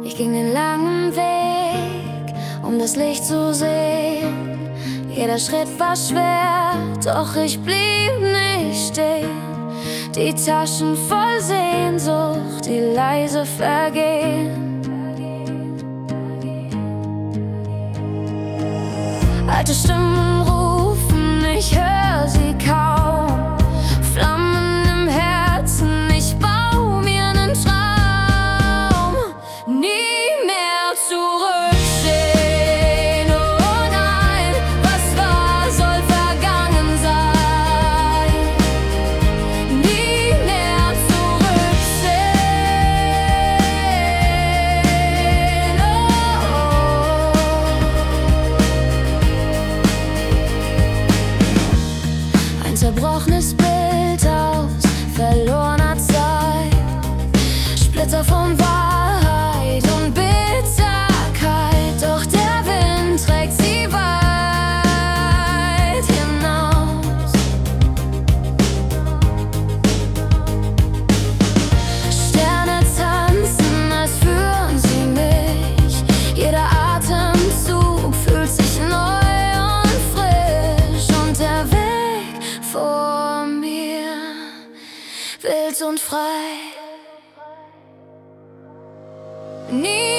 Ich ging den langen Weg, um das Licht zu sehen. Jeder Schritt war schwer, doch ich blieb nicht stehen. Die Taschen voll Sehnsucht, die leise vergehen. Alte Stimmen rufen, ich hör sie kaum. Flammen im Herzen, ich bau mir nen Traum. Nie mehr zurücksehen, oh nein, was war, soll vergangen sein. Nie mehr zurücksehen, oh. Ein zerbrochenes Bild aus verlorener Zeit, Splitter von Wahrheit und Bitterkeit, doch der Wind trägt sie weit hinaus. Sterne tanzen, als führen sie mich. Jeder Atemzug fühlt sich neu und frisch, und der Weg vor mir wild und frei. Nie